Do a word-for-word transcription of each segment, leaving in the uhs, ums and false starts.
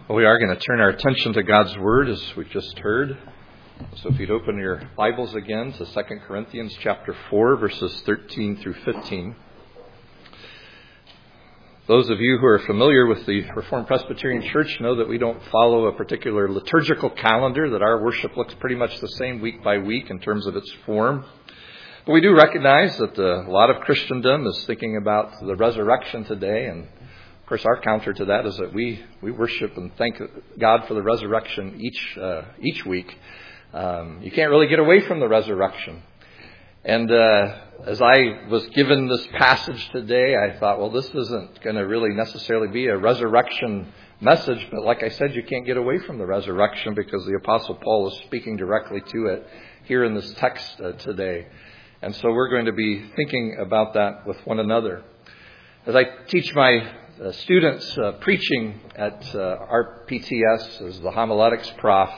Well, we are going to turn our attention to God's Word, as we've just heard. So if you'd open your Bibles again to Second Corinthians chapter four, verses thirteen through fifteen. Those of you who are familiar with the Reformed Presbyterian Church know that we don't follow a particular liturgical calendar, that our worship looks pretty much the same week by week in terms of its form. But we do recognize that a lot of Christendom is thinking about the resurrection today, and of course, our counter to that is that we, we worship and thank God for the resurrection each uh, each week. Um, you can't really get away from the resurrection. And uh, as I was given this passage today, I thought, well, this isn't going to really necessarily be a resurrection message. But like I said, you can't get away from the resurrection because the Apostle Paul is speaking directly to it here in this text uh, today. And so we're going to be thinking about that with one another. As I teach my Uh, students uh, preaching at uh, our P T S as the homiletics prof,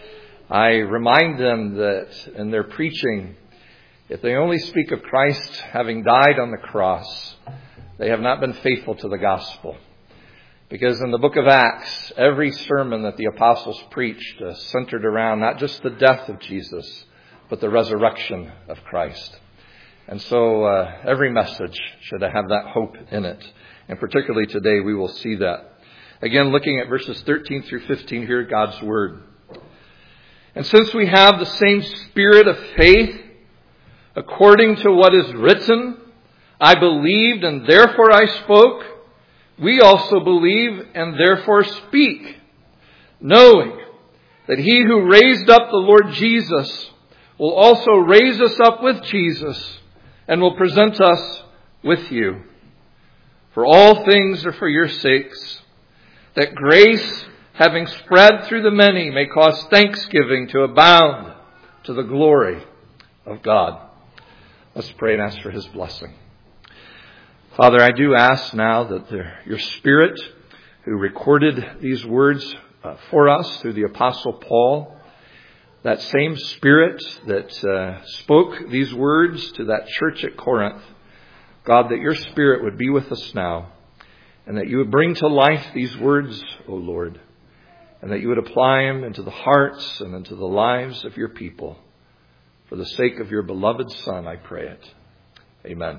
I remind them that in their preaching, if they only speak of Christ having died on the cross, they have not been faithful to the gospel. Because in the book of Acts, every sermon that the apostles preached uh, centered around not just the death of Jesus, but the resurrection of Christ. And so uh, every message should have that hope in it. And particularly today, we will see that. Again, looking at verses thirteen through fifteen here, God's Word. And since we have the same spirit of faith, according to what is written, I believed and therefore I spoke, we also believe and therefore speak, knowing that he who raised up the Lord Jesus will also raise us up with Jesus and will present us with you. For all things are for your sakes, that grace, having spread through the many, may cause thanksgiving to abound to the glory of God. Let's pray and ask for His blessing. Father, I do ask now that the, your Spirit, who recorded these words uh, for us through the Apostle Paul, that same Spirit that uh, spoke these words to that church at Corinth, God, that your Spirit would be with us now, and that you would bring to life these words, O Lord, and that you would apply them into the hearts and into the lives of your people. For the sake of your beloved Son, I pray it. Amen.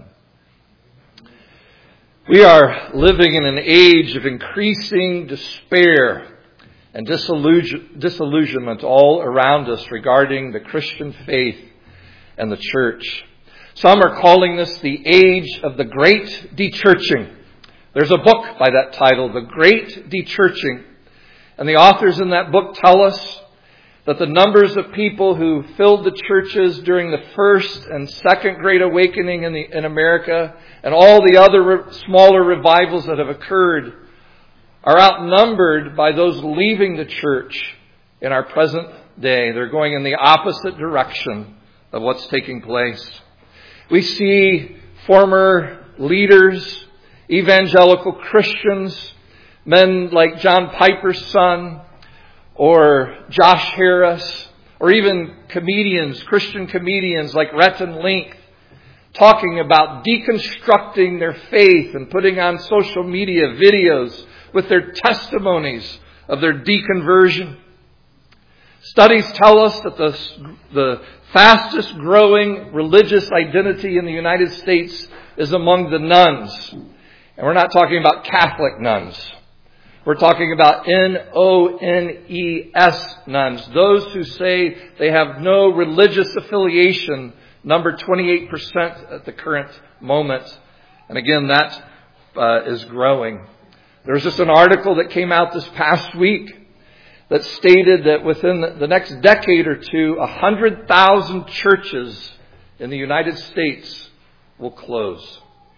We are living in an age of increasing despair and disillusion, disillusionment all around us regarding the Christian faith and the church. Some are calling this the age of the Great Dechurching. There's a book by that title, The Great Dechurching. And the authors in that book tell us that the numbers of people who filled the churches during the first and second Great Awakening in, the, in America and all the other re- smaller revivals that have occurred are outnumbered by those leaving the church in our present day. They're going in the opposite direction of what's taking place. We see former leaders, evangelical Christians, men like John Piper's son, or Josh Harris, or even comedians, Christian comedians like Rhett and Link, talking about deconstructing their faith and putting on social media videos with their testimonies of their deconversion. Studies tell us that the, the fastest growing religious identity in the United States is among the nuns. And we're not talking about Catholic nuns. We're talking about N O N E S nuns. Those who say they have no religious affiliation, number twenty-eight percent at the current moment. And again, that uh, is growing. There was just an article that came out this past week that stated that within the next decade or two, one hundred thousand churches in the United States will close.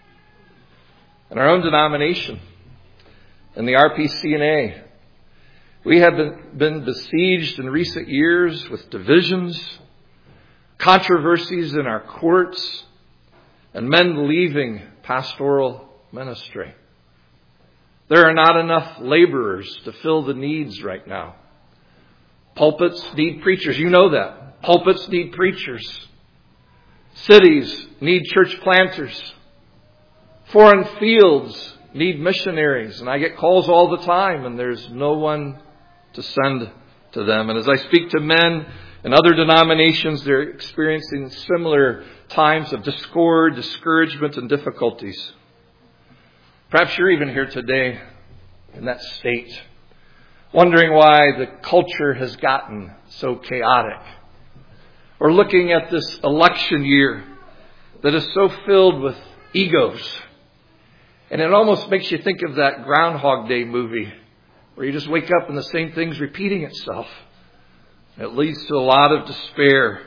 In our own denomination, in the R P C N A, we have been, been besieged in recent years with divisions, controversies in our courts, and men leaving pastoral ministry. There are not enough laborers to fill the needs right now. Pulpits need preachers. You know that. Pulpits need preachers. Cities need church planters. Foreign fields need missionaries. And I get calls all the time, and there's no one to send to them. And as I speak to men in other denominations, they're experiencing similar times of discord, discouragement, and difficulties. Perhaps you're even here today in that state, wondering why the culture has gotten so chaotic. Or looking at this election year that is so filled with egos. And it almost makes you think of that Groundhog Day movie where you just wake up and the same thing's repeating itself. It leads to a lot of despair.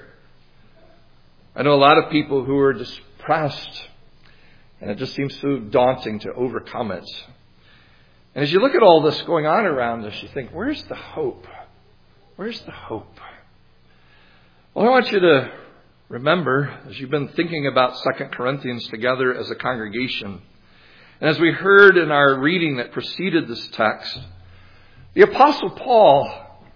I know a lot of people who are depressed, and it just seems so daunting to overcome it. And as you look at all this going on around us, you think, where's the hope? Where's the hope? Well, I want you to remember, as you've been thinking about Second Corinthians together as a congregation, and as we heard in our reading that preceded this text, the Apostle Paul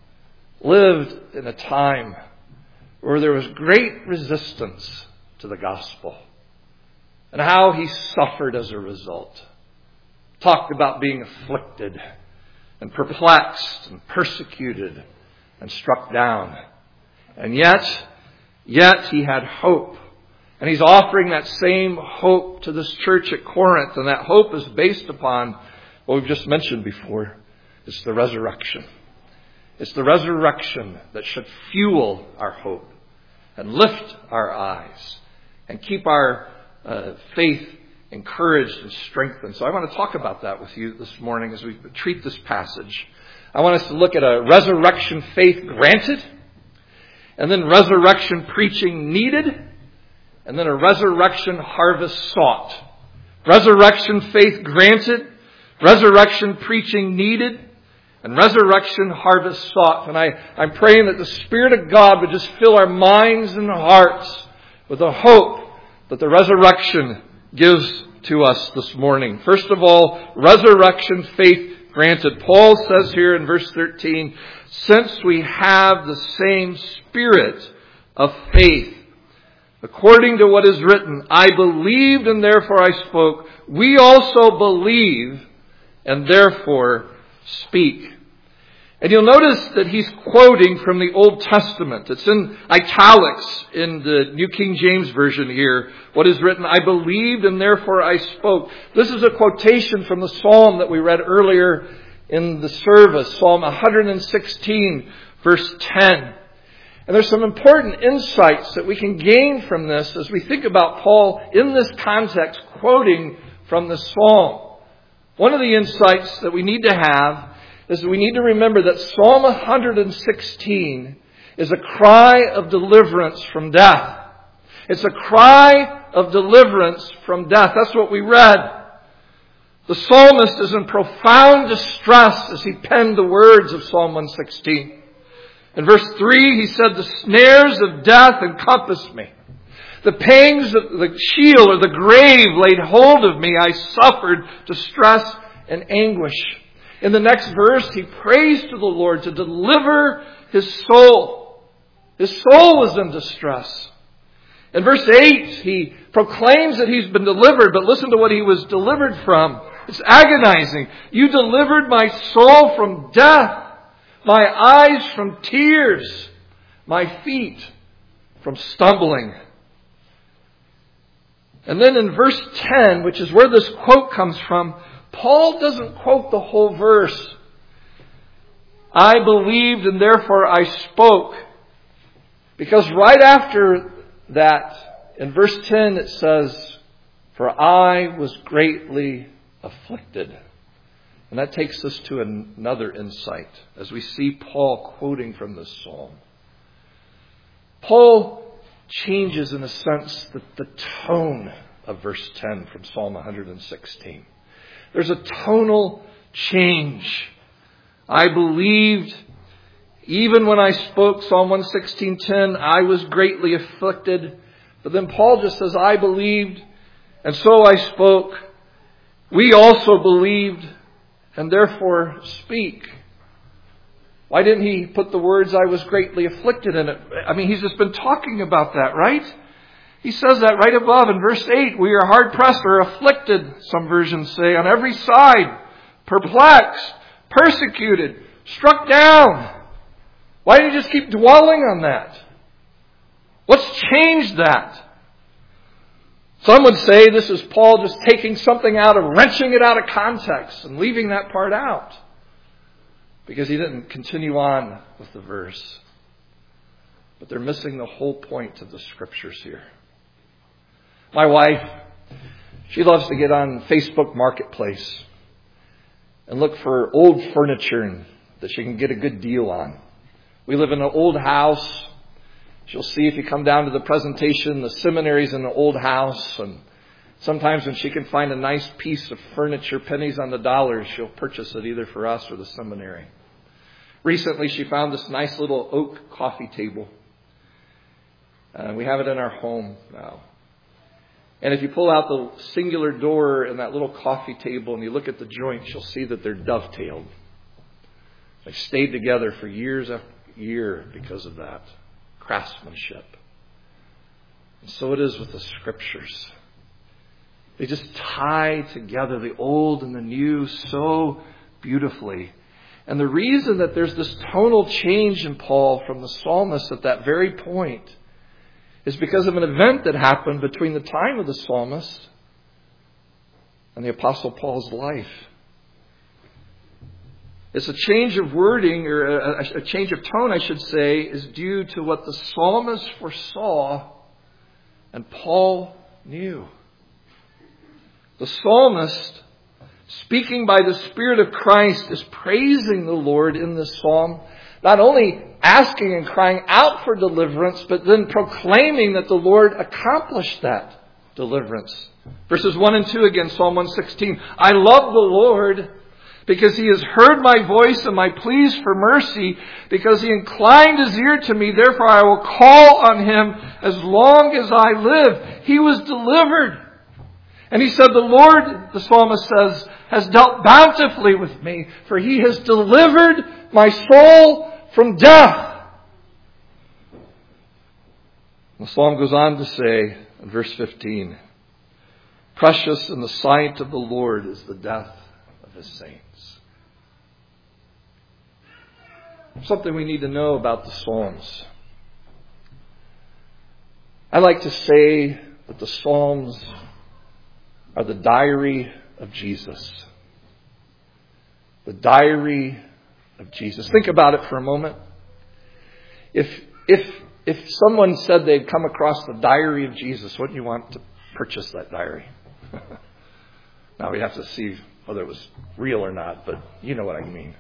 lived in a time where there was great resistance to the gospel and how he suffered as a result. Talked about being afflicted and perplexed and persecuted and struck down. And yet, yet he had hope. And he's offering that same hope to this church at Corinth. And that hope is based upon what we've just mentioned before. It's the resurrection. It's the resurrection that should fuel our hope and lift our eyes and keep our uh, faith encouraged and strengthened. So I want to talk about that with you this morning as we treat this passage. I want us to look at a resurrection faith granted, and then resurrection preaching needed, and then a resurrection harvest sought. Resurrection faith granted, resurrection preaching needed, and resurrection harvest sought. And I, I'm praying that the Spirit of God would just fill our minds and hearts with the hope that the resurrection gives to us this morning. First of all, resurrection faith granted. Paul says here in verse thirteen, since we have the same spirit of faith, according to what is written, I believed and therefore I spoke. We also believe and therefore speak. And you'll notice that he's quoting from the Old Testament. It's in italics in the New King James Version here. What is written, I believed and therefore I spoke. This is a quotation from the psalm that we read earlier in the service, Psalm one sixteen, verse ten. And there's some important insights that we can gain from this as we think about Paul in this context quoting from the psalm. One of the insights that we need to have is that we need to remember that Psalm one sixteen is a cry of deliverance from death. It's a cry of deliverance from death. That's what we read. The psalmist is in profound distress as he penned the words of Psalm one sixteen. In verse three, he said, the snares of death encompassed me. The pangs of the Sheol or the grave laid hold of me. I suffered distress and anguish. In the next verse, he prays to the Lord to deliver his soul. His soul was in distress. In verse eight, he proclaims that he's been delivered, but listen to what he was delivered from. It's agonizing. You delivered my soul from death, my eyes from tears, my feet from stumbling. And then in verse ten, which is where this quote comes from, Paul doesn't quote the whole verse. I believed and therefore I spoke. Because right after that, in verse ten it says, for I was greatly afflicted. And that takes us to another insight as we see Paul quoting from this psalm. Paul changes, in a sense, the, the tone of verse ten from Psalm one sixteen. There's a tonal change. I believed, even when I spoke, Psalm one sixteen ten, I was greatly afflicted. But then Paul just says, I believed, and so I spoke. We also believed, and therefore speak. Why didn't he put the words, I was greatly afflicted in it? I mean, he's just been talking about that, right? He says that right above in verse eight. We are hard pressed or afflicted, some versions say, on every side, perplexed, persecuted, struck down. Why do you just keep dwelling on that? What's changed that? Some would say this is Paul just taking something out of, wrenching it out of context and leaving that part out, because he didn't continue on with the verse. But they're missing the whole point of the Scriptures here. My wife, she loves to get on Facebook Marketplace and look for old furniture that she can get a good deal on. We live in an old house. She'll see if you come down to the presentation, the seminary's in the old house. And sometimes when she can find a nice piece of furniture, pennies on the dollar, she'll purchase it either for us or the seminary. Recently, she found this nice little oak coffee table. Uh, we have it in our home now. And if you pull out the singular door in that little coffee table and you look at the joints, you'll see that they're dovetailed. They've stayed together for years after year because of that craftsmanship. And so it is with the Scriptures. They just tie together the old and the new so beautifully. And the reason that there's this tonal change in Paul from the psalmist at that very point is because of an event that happened between the time of the psalmist and the Apostle Paul's life. It's a change of wording, or a, a change of tone, I should say, is due to what the psalmist foresaw and Paul knew. The psalmist, speaking by the Spirit of Christ, is praising the Lord in this psalm, not only asking and crying out for deliverance, but then proclaiming that the Lord accomplished that deliverance. Verses one and two again, Psalm one sixteen. I love the Lord because He has heard my voice and my pleas for mercy, because He inclined His ear to me. Therefore I will call on Him as long as I live. He was delivered. And he said, the Lord, the psalmist says, has dealt bountifully with me, for He has delivered my soul from death. The psalm goes on to say in verse fifteen, precious in the sight of the Lord is the death of His saints. Something we need to know about the Psalms. I like to say that the Psalms are the diary of Jesus. The diary of Jesus. Think about it for a moment. If if if someone said they'd come across the diary of Jesus, wouldn't you want to purchase that diary? Now we have to see whether it was real or not, but you know what I mean.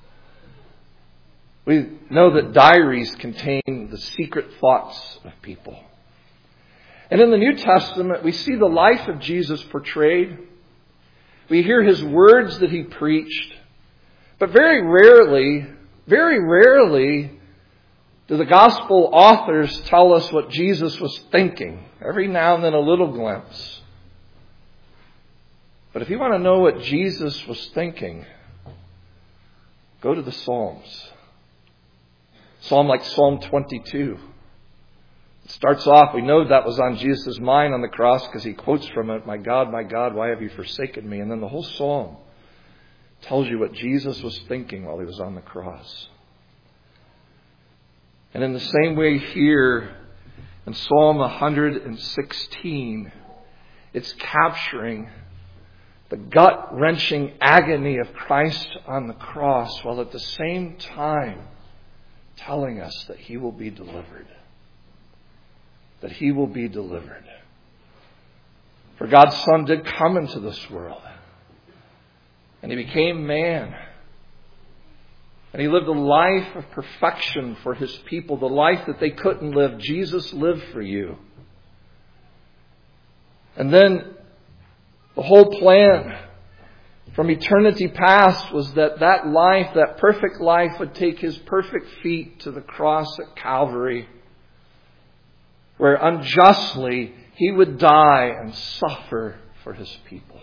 We know that diaries contain the secret thoughts of people. And in the New Testament, we see the life of Jesus portrayed. We hear His words that He preached. But very rarely, very rarely do the gospel authors tell us what Jesus was thinking. Every now and then a little glimpse. But if you want to know what Jesus was thinking, go to the Psalms. Psalm like Psalm twenty-two. It starts off, we know that was on Jesus' mind on the cross because He quotes from it, my God, my God, why have you forsaken me? And then the whole psalm tells you what Jesus was thinking while He was on the cross. And in the same way here, in Psalm one sixteen, it's capturing the gut-wrenching agony of Christ on the cross, while at the same time telling us that He will be delivered. That He will be delivered. For God's Son did come into this world. And He became man. And He lived a life of perfection for His people. The life that they couldn't live. Jesus lived for you. And then the whole plan from eternity past was that that life, that perfect life, would take His perfect feet to the cross at Calvary, where unjustly He would die and suffer for His people.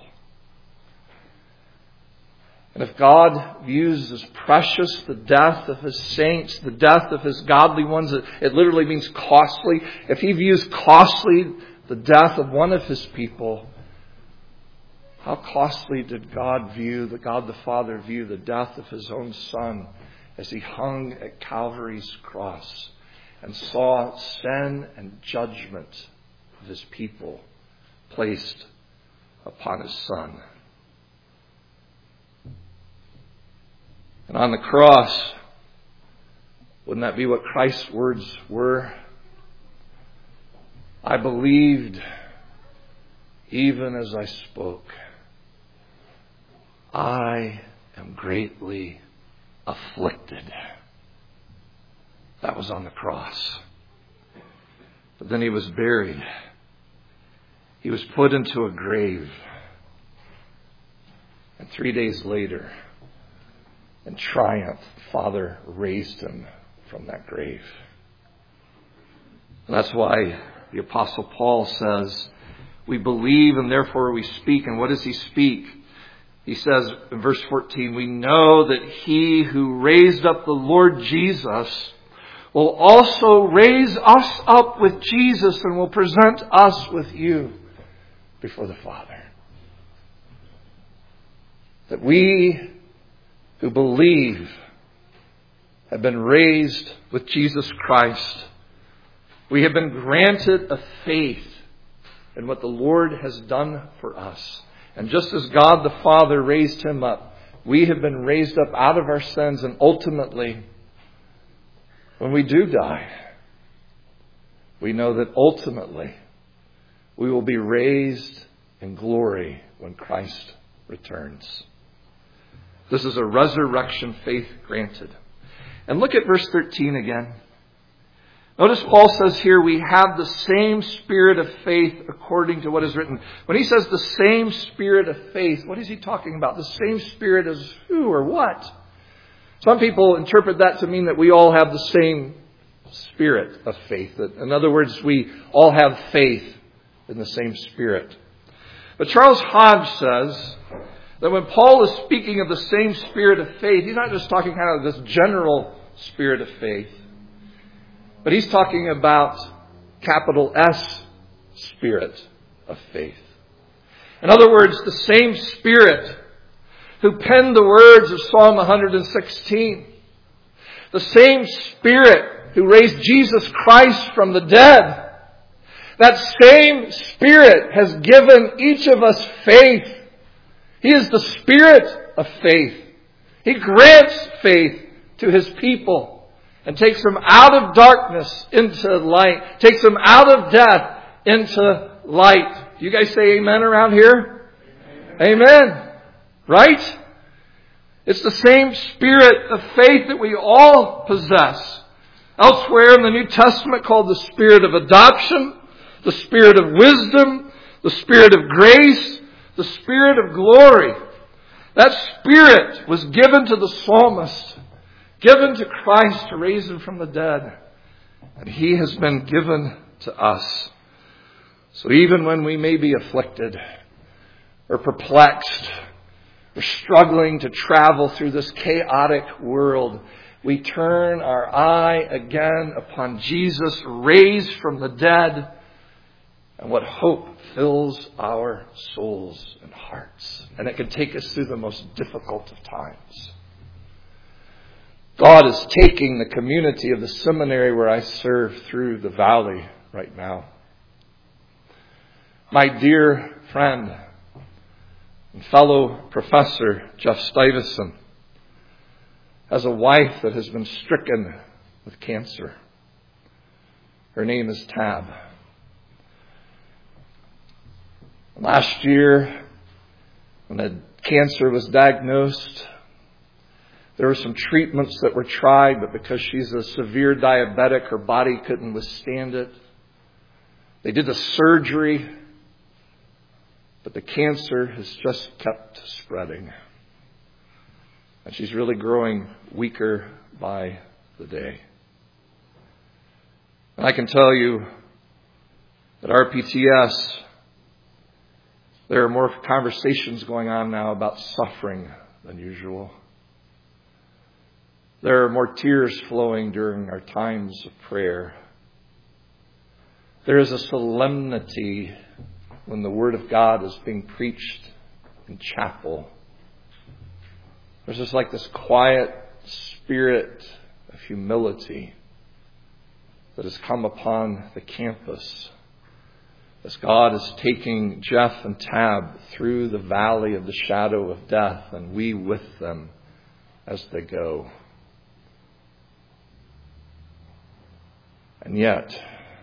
And if God views as precious the death of His saints, the death of His godly ones, it, it literally means costly. If He views costly the death of one of His people, How costly did God view, the God the Father view the death of his own Son as he hung at Calvary's cross and saw sin and judgment of his people placed upon his Son. And on the cross, wouldn't that be what Christ's words were? I believed even as I spoke. I am greatly afflicted. That was on the cross. But then he was buried. He was put into a grave. And three days later, in triumph, the Father raised him from that grave. And that's why the Apostle Paul says, we believe and therefore we speak. And what does he speak? He says in verse fourteen, we know that he who raised up the Lord Jesus will also raise us up with Jesus and will present us with you before the Father. That we who believe have been raised with Jesus Christ. We have been granted a faith in what the Lord has done for us. And just as God the Father raised him up, we have been raised up out of our sins, and ultimately, when we do die, we know that ultimately we will be raised in glory when Christ returns. This is a resurrection faith granted. And look at verse thirteen again. Notice Paul says here we have the same spirit of faith according to what is written. When he says the same spirit of faith, what is he talking about? The same spirit as who or what? Some people interpret that to mean that we all have the same spirit of faith. That, in other words, we all have faith in the same spirit. But Charles Hodge says that when Paul is speaking of the same spirit of faith, he's not just talking kind of this general spirit of faith. But he's talking about capital S spirit of faith. In other words, the same Spirit who penned the words of Psalm one hundred sixteen. The same Spirit who raised Jesus Christ from the dead. That same Spirit has given each of us faith. He is the Spirit of faith. He grants faith to His people. And takes them out of darkness into light. Takes them out of death into light. Do you guys say amen around here? Amen. Amen. Right? It's the same spirit of faith that we all possess. Elsewhere in the New Testament called the spirit of adoption, the spirit of wisdom, the spirit of grace, the spirit of glory. That spirit was given to the psalmist. Given to Christ to raise him from the dead. And He has been given to us. So even when we may be afflicted or perplexed or struggling to travel through this chaotic world, we turn our eye again upon Jesus raised from the dead, and what hope fills our souls and hearts. And it can take us through the most difficult of times. God is taking the community of the seminary where I serve through the valley right now. My dear friend and fellow professor, Jeff Stuyvesant, has a wife that has been stricken with cancer. Her name is Tab. Last year, when the cancer was diagnosed, there were some treatments that were tried, but because she's a severe diabetic, her body couldn't withstand it. They did the surgery, but the cancer has just kept spreading. And she's really growing weaker by the day. And I can tell you at R P T S, there are more conversations going on now about suffering than usual. There are more tears flowing during our times of prayer. There is a solemnity when the Word of God is being preached in chapel. There's just like this quiet spirit of humility that has come upon the campus as God is taking Jeff and Tab through the valley of the shadow of death, and we with them as they go. And yet,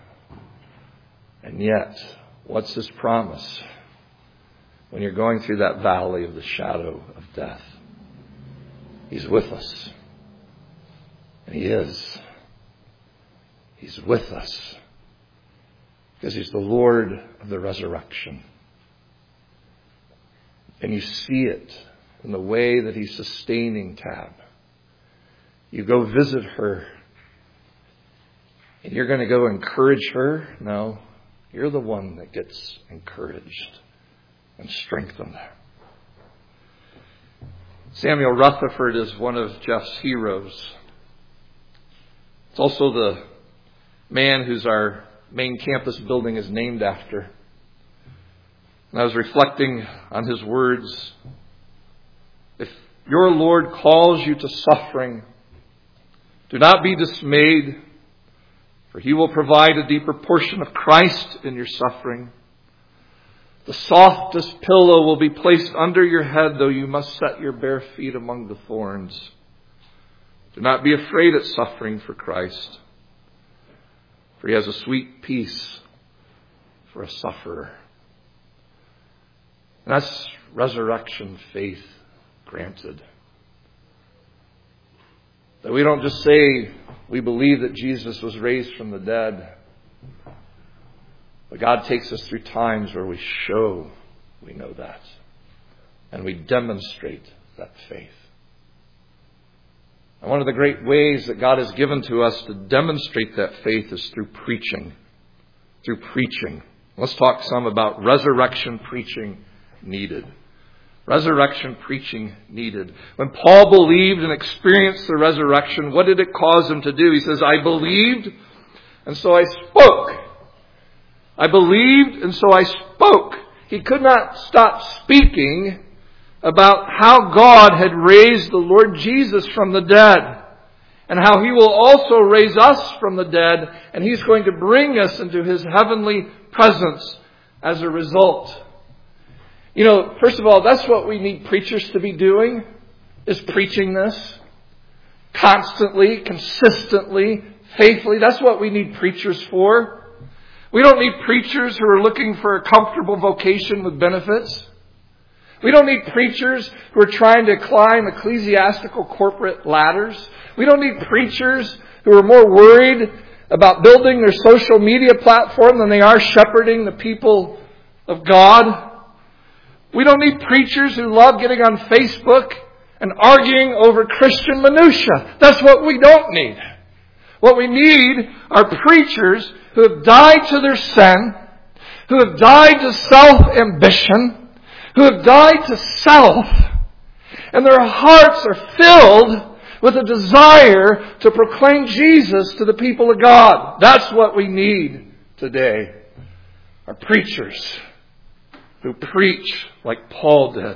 and yet, what's His promise when you're going through that valley of the shadow of death? He's with us. And He is. He's with us. Because He's the Lord of the resurrection. And you see it in the way that He's sustaining Tab. You go visit her. And you're going to go encourage her? No. You're the one that gets encouraged and strengthened. Samuel Rutherford is one of Jeff's heroes. It's also the man who's our main campus building is named after. And I was reflecting on his words. If your Lord calls you to suffering, do not be dismayed, for He will provide a deeper portion of Christ in your suffering. The softest pillow will be placed under your head, though you must set your bare feet among the thorns. Do not be afraid at suffering for Christ, for He has a sweet peace for a sufferer. And that's resurrection faith granted. That we don't just say we believe that Jesus was raised from the dead, but God takes us through times where we show we know that. And we demonstrate that faith. And one of the great ways that God has given to us to demonstrate that faith is through preaching. Through preaching. Let's talk some about resurrection preaching needed. Resurrection preaching needed. When Paul believed and experienced the resurrection, what did it cause him to do? He says, I believed, and so I spoke. I believed, and so I spoke. He could not stop speaking about how God had raised the Lord Jesus from the dead, and how He will also raise us from the dead, and He's going to bring us into His heavenly presence as a result. You know, first of all, that's what we need preachers to be doing, is preaching this constantly, consistently, faithfully. That's what we need preachers for. We don't need preachers who are looking for a comfortable vocation with benefits. We don't need preachers who are trying to climb ecclesiastical corporate ladders. We don't need preachers who are more worried about building their social media platform than they are shepherding the people of God. We don't need preachers who love getting on Facebook and arguing over Christian minutia. That's what we don't need. What we need are preachers who have died to their sin, who have died to self-ambition, who have died to self, and their hearts are filled with a desire to proclaim Jesus to the people of God. That's what we need today. Are preachers who preach like Paul did.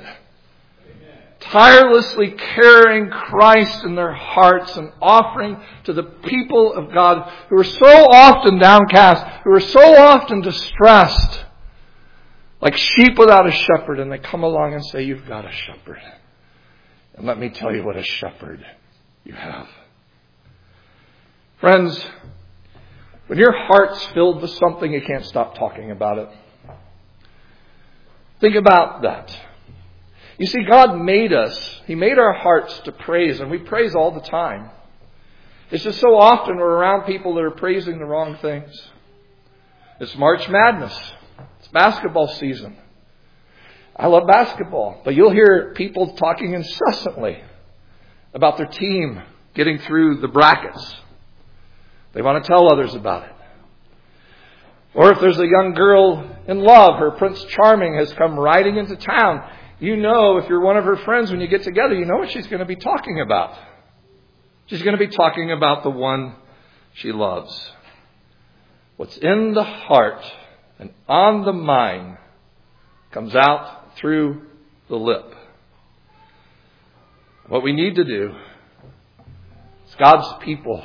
Tirelessly carrying Christ in their hearts and offering to the people of God who are so often downcast, who are so often distressed, like sheep without a shepherd, and they come along and say, you've got a shepherd. And let me tell you what a shepherd you have. Friends, when your heart's filled with something, you can't stop talking about it. Think about that. You see, God made us. He made our hearts to praise, and we praise all the time. It's just so often we're around people that are praising the wrong things. It's March Madness. It's basketball season. I love basketball, but you'll hear people talking incessantly about their team getting through the brackets. They want to tell others about it. Or if there's a young girl in love, her Prince Charming has come riding into town. You know, if you're one of her friends, when you get together, you know what she's going to be talking about. She's going to be talking about the one she loves. What's in the heart and on the mind comes out through the lip. What we need to do as God's people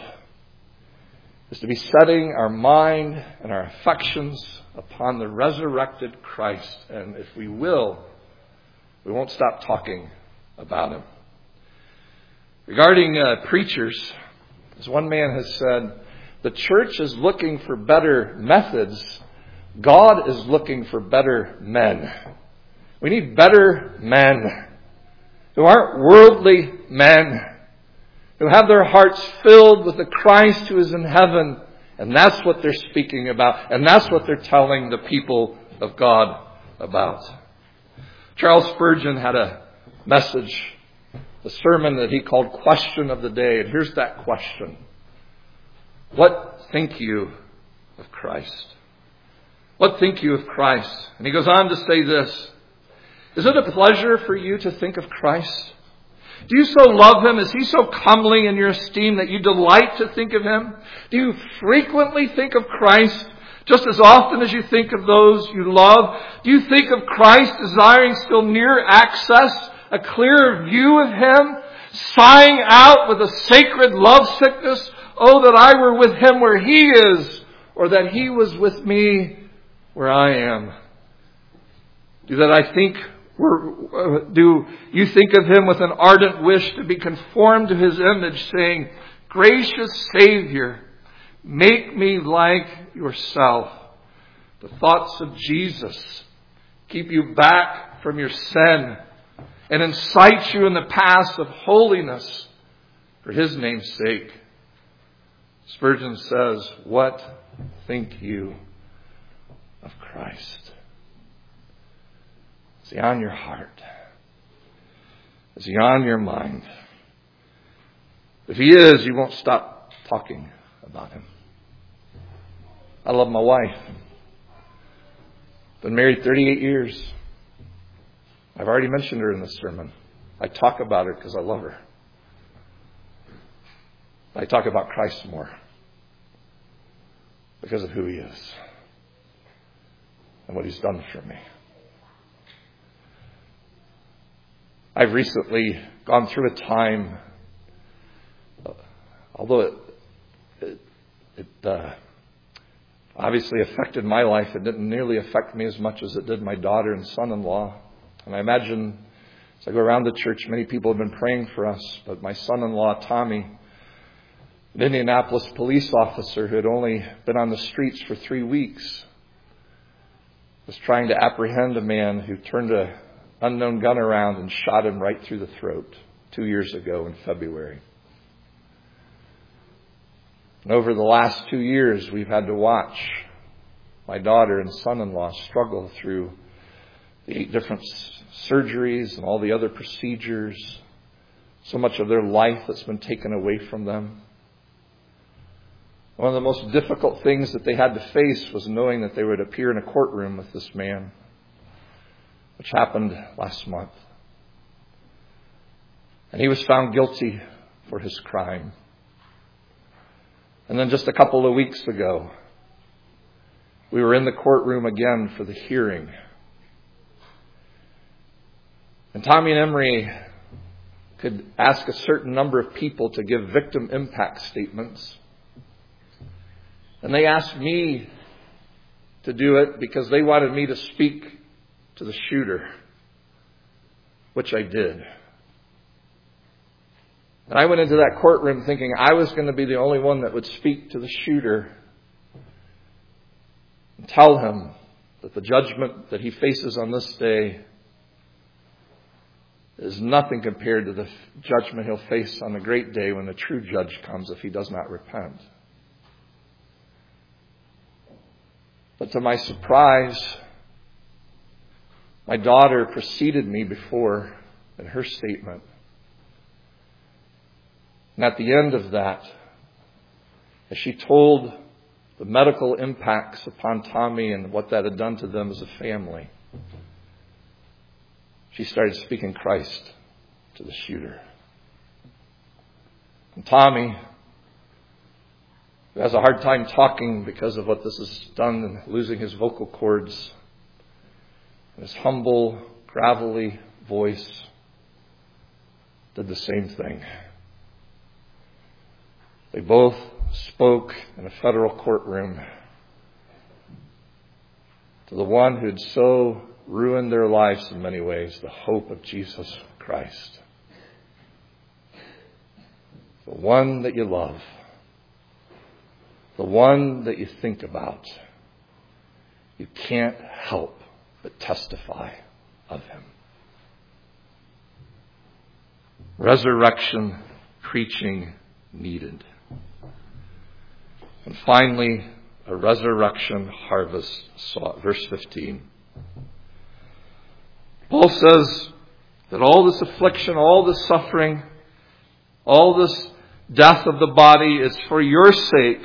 is to be setting our mind and our affections upon the resurrected Christ. And if we will, we won't stop talking about Him. Regarding uh, preachers, as one man has said, the church is looking for better methods. God is looking for better men. We need better men who aren't worldly men, who have their hearts filled with the Christ who is in heaven. And that's what they're speaking about. And that's what they're telling the people of God about. Charles Spurgeon had a message, a sermon that he called Question of the Day. And here's that question. What think you of Christ? What think you of Christ? And he goes on to say this. Is it a pleasure for you to think of Christ? Do you so love Him? Is He so comely in your esteem that you delight to think of Him? Do you frequently think of Christ just as often as you think of those you love? Do you think of Christ desiring still nearer access, a clearer view of Him, sighing out with a sacred love sickness, oh, that I were with Him where He is, or that He was with me where I am? Do that I think Do you think of Him with an ardent wish to be conformed to His image, saying, gracious Savior, make me like yourself? The thoughts of Jesus keep you back from your sin and incite you in the paths of holiness for His name's sake. Spurgeon says, what think you of Christ? Is He on your heart? Is He on your mind? If He is, you won't stop talking about Him. I love my wife. Been married thirty-eight years. I've already mentioned her in this sermon. I talk about her because I love her. I talk about Christ more because of who He is and what He's done for me. I've recently gone through a time, although it, it, it uh, obviously affected my life, it didn't nearly affect me as much as it did my daughter and son-in-law. And I imagine, as I go around the church, many people have been praying for us, but my son-in-law, Tommy, an Indianapolis police officer who had only been on the streets for three weeks, was trying to apprehend a man who turned a unknown gun around and shot him right through the throat two years ago in February. And over the last two years, we've had to watch my daughter and son-in-law struggle through the eight different surgeries and all the other procedures, so much of their life that's been taken away from them. One of the most difficult things that they had to face was knowing that they would appear in a courtroom with this man, which happened last month. And he was found guilty for his crime. And then just a couple of weeks ago, we were in the courtroom again for the hearing. And Tommy and Emery could ask a certain number of people to give victim impact statements. And they asked me to do it because they wanted me to speak to the shooter, which I did. And I went into that courtroom thinking I was going to be the only one that would speak to the shooter and tell him that the judgment that he faces on this day is nothing compared to the judgment he'll face on the great day when the true judge comes if he does not repent. But to my surprise, my daughter preceded me before in her statement. And at the end of that, as she told the medical impacts upon Tommy and what that had done to them as a family, she started speaking Christ to the shooter. And Tommy, who has a hard time talking because of what this has done and losing his vocal cords, and his humble, gravelly voice did the same thing. They both spoke in a federal courtroom to the one who had so ruined their lives in many ways, the hope of Jesus Christ. The one that you love. The one that you think about. You can't help but testify of him. Resurrection preaching needed. And finally, a resurrection harvest sought. Verse fifteen. Paul says that all this affliction, all this suffering, all this death of the body is for your sake.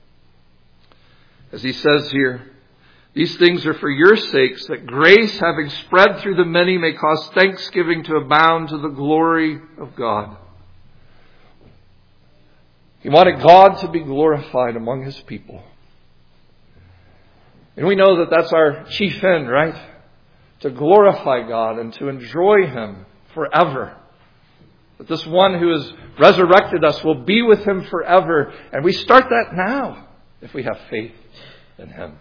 As he says here, these things are for your sakes, that grace, having spread through the many, may cause thanksgiving to abound to the glory of God. He wanted God to be glorified among his people. And we know that that's our chief end, right? To glorify God and to enjoy him forever. That this one who has resurrected us will be with him forever. And we start that now if we have faith in him.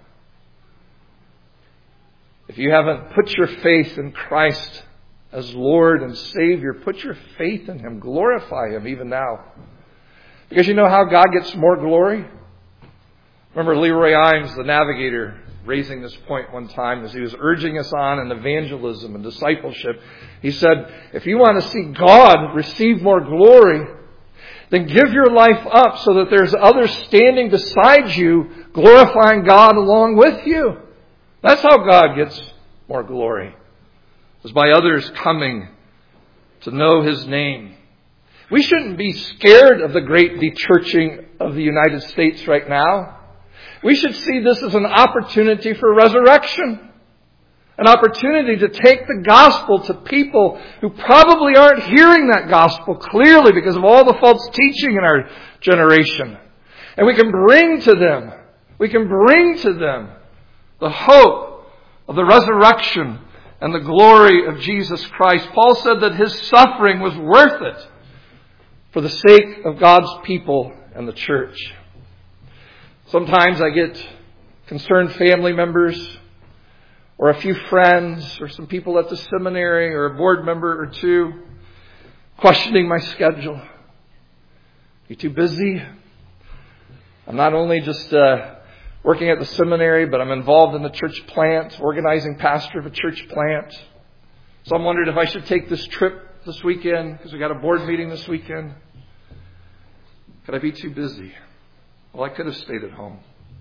If you haven't put your faith in Christ as Lord and Savior, put your faith in him. Glorify him even now. Because you know how God gets more glory? Remember Leroy Imes, the navigator, raising this point one time as he was urging us on in evangelism and discipleship. He said, if you want to see God receive more glory, then give your life up so that there's others standing beside you glorifying God along with you. That's how God gets more glory. Is by others coming to know his name. We shouldn't be scared of the great dechurching of the United States right now. We should see this as an opportunity for resurrection. An opportunity to take the gospel to people who probably aren't hearing that gospel clearly because of all the false teaching in our generation. And we can bring to them, we can bring to them the hope of the resurrection and the glory of Jesus Christ. Paul said that his suffering was worth it for the sake of God's people and the church. Sometimes I get concerned family members or a few friends or some people at the seminary or a board member or two questioning my schedule. You too busy? I'm not only just uh, working at the seminary, but I'm involved in the church plant, organizing pastor of a church plant. So I'm wondering if I should take this trip this weekend because we got a board meeting this weekend. Could I be too busy? Well, I could have stayed at home.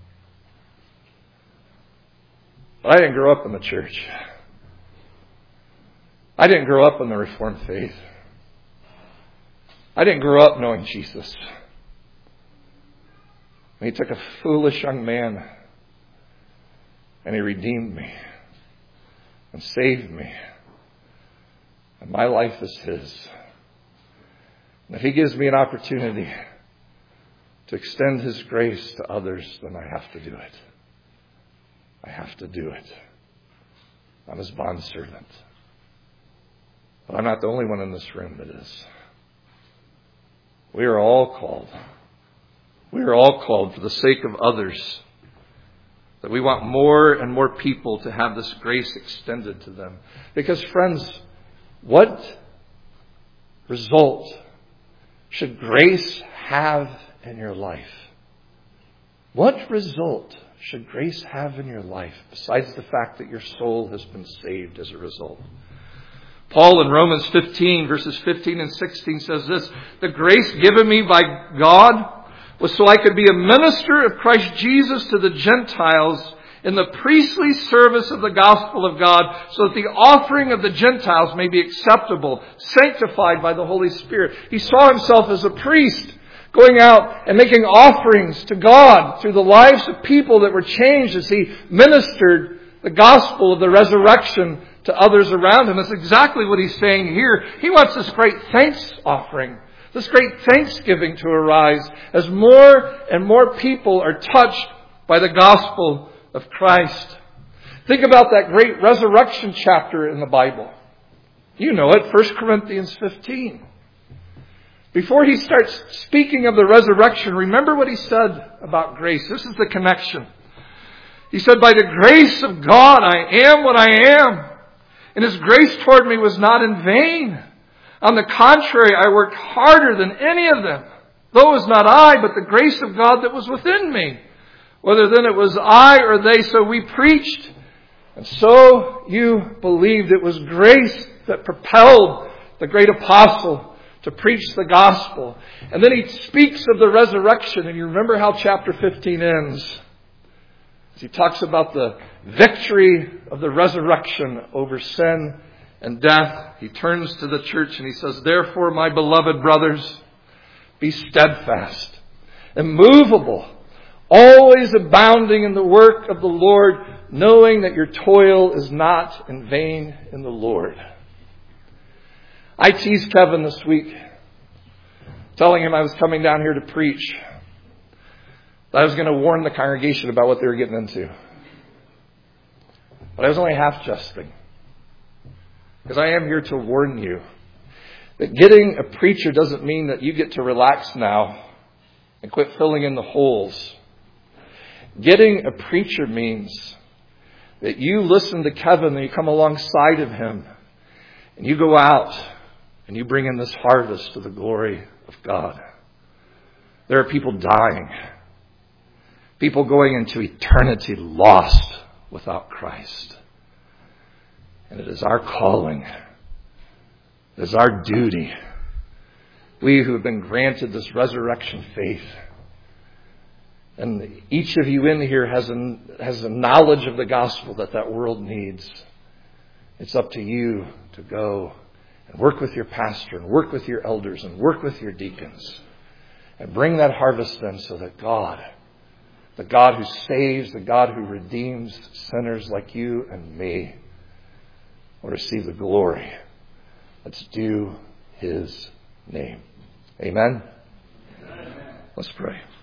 But I didn't grow up in the church. I didn't grow up in the Reformed faith. I didn't grow up knowing Jesus. And he took a foolish young man and he redeemed me and saved me. And my life is his. And if he gives me an opportunity to extend his grace to others, then I have to do it. I have to do it. I'm his bondservant. But I'm not the only one in this room that is. We are all called. We are all called for the sake of others. That we want more and more people to have this grace extended to them. Because friends, what result should grace have in your life? What result should grace have in your life besides the fact that your soul has been saved as a result? Paul in Romans fifteen, verses fifteen and sixteen says this, the grace given me by God was so I could be a minister of Christ Jesus to the Gentiles in the priestly service of the gospel of God, so that the offering of the Gentiles may be acceptable, sanctified by the Holy Spirit. He saw himself as a priest, going out and making offerings to God through the lives of people that were changed as he ministered the gospel of the resurrection to others around him. That's exactly what he's saying here. He wants this great thanks offering, this great thanksgiving to arise as more and more people are touched by the gospel of Christ. Think about that great resurrection chapter in the Bible. You know it, First Corinthians fifteen. Before he starts speaking of the resurrection, remember what he said about grace. This is the connection. He said, by the grace of God, I am what I am. And His grace toward me was not in vain. On the contrary, I worked harder than any of them. Though it was not I, but the grace of God that was within me. Whether then it was I or they, so we preached. And so you believed. It was grace that propelled the great apostle to preach the gospel. And then he speaks of the resurrection. And you remember how chapter fifteen ends. He talks about the victory of the resurrection over sin and death. He turns to the church and he says, therefore, my beloved brothers, be steadfast, immovable, always abounding in the work of the Lord, knowing that your toil is not in vain in the Lord. I teased Kevin this week, telling him I was coming down here to preach. I was going to warn the congregation about what they were getting into. But I was only half jesting. Because I am here to warn you that getting a preacher doesn't mean that you get to relax now and quit filling in the holes. Getting a preacher means that you listen to Kevin and you come alongside of him and you go out and you bring in this harvest to the glory of God. There are people dying. People going into eternity lost without Christ. And it is our calling. It is our duty. We who have been granted this resurrection faith. And each of you in here has a, has a knowledge of the gospel that that world needs. It's up to you to go and work with your pastor and work with your elders and work with your deacons. And bring that harvest then so that God, the God who saves, the God who redeems sinners like you and me, will receive the glory that's due His name. Amen? Amen. Let's pray.